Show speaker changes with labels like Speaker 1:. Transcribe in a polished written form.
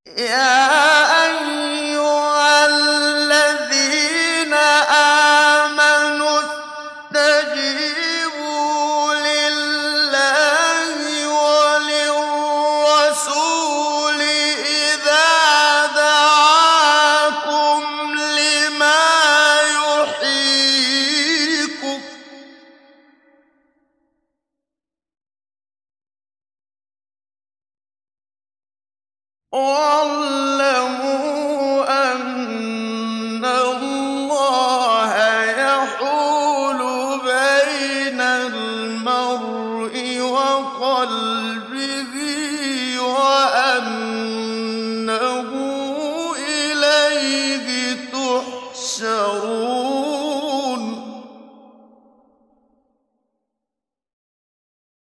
Speaker 1: يَا أَيُّهَا الَّذِينَ آمَنُوا اسْتَجِيبُوا لِلَّهِ وَلِلرَّسُولِ إِذَا دَعَاكُمْ لِمَا يُحْيِيكُمْ ۖ وَاعْلَمُوا أَنَّ اللَّهَ يَحُولُ بَيْنَ الْمَرْءِ وَقَلْبِهِ